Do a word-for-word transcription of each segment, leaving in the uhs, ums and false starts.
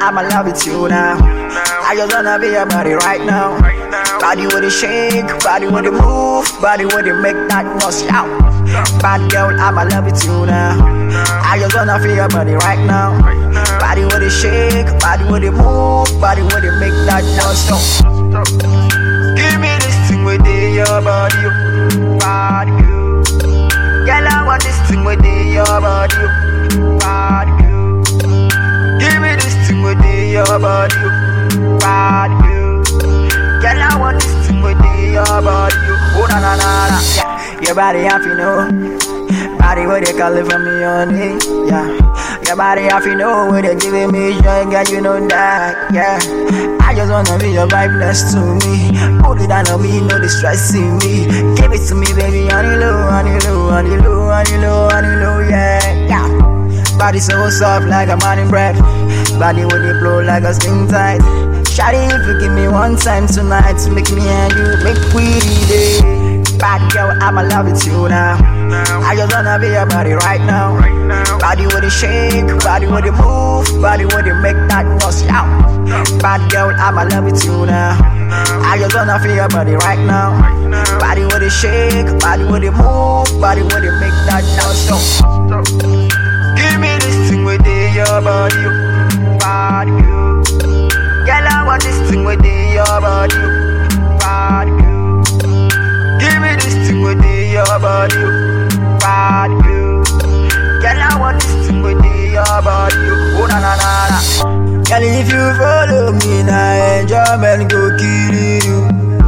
I'ma love with you now. I just wanna be your body right now. Body with it shake, body with it move, body with it make that noise out. Bad girl, I'ma love with you now. I just wanna feel your body right now. Body with it shake, body with it move, body with it make that noise out. Give me this thing within your body, body. Girl, I want this thing within your body, body. Give me this thing within your body, body. Girl, I want this thing within your body, oh na na na na. Yeah, your body have you know, body what they call it for me on it, yeah. Your body have you know what they giving me joy, girl, you know that, yeah. I just wanna be your vibe next to me. Put it down on me, no distressing me. Give it to me, baby, on the low, on the low, on the low, on the low, on the low, yeah, yeah. Body so soft like a morning bread. Body with it blow like a skin tight. Shawty, if you give me one time tonight, to make me and you make we day. Bad girl, I'ma love with you now. I just wanna be your body right now. Body with it shake, body with it move, body with it make that noise out. Bad girl, I'ma love with you now. I just wanna feel your body right now. Body with it shake, body with it move, body with it make that noise out. Give me this thing within your body, body. Girl, I want this thing within your body, body. Give me this thing within your body, body. Girl, I want this thing within your body, oh na na na na. Girl, if you follow me now, enjoyment go kill you.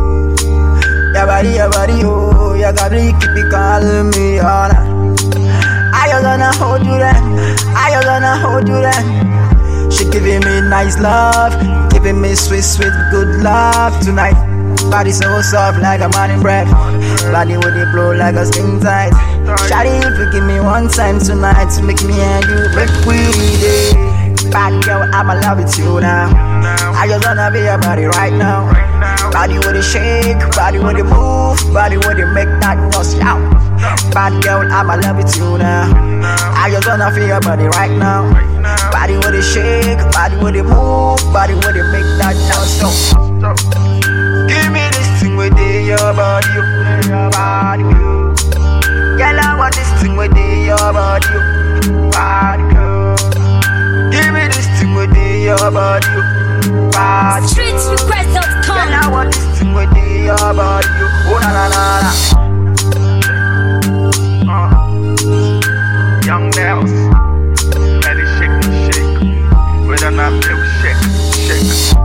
Your body, your body, oh, your body keep it calling me all night. I just wanna hold you there, I just wanna hold you there. She giving me nice love, giving me sweet, sweet, good love tonight. Body so soft like a morning bread. Body with it blow like a skin tight. Shawty, if you give me one time tonight, to make me and you make we day. Bad girl, I'ma love with you now. I just wanna be your body right now. Body with it shake, body with it move, body with it make that noise out. Bad girl, I'ma love with you now. I just wanna feel your body right now. Body with it shake, body with it move, body with it make that noise out. Give me this thing within your body, body. Girl, I want this thing within your body, body. Give me this thing within your body, body. Streets Request dot com. Girl, I want this thing within your body, oh na na na na. Uh, young Dells, let it shake, shake. With an apple shake, shake.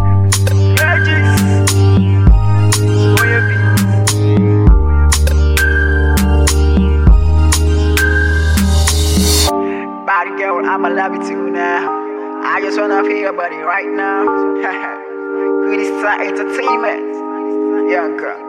Body girl, I'ma love you too now. I just wanna feel your body right now. With this entertainment, young girl.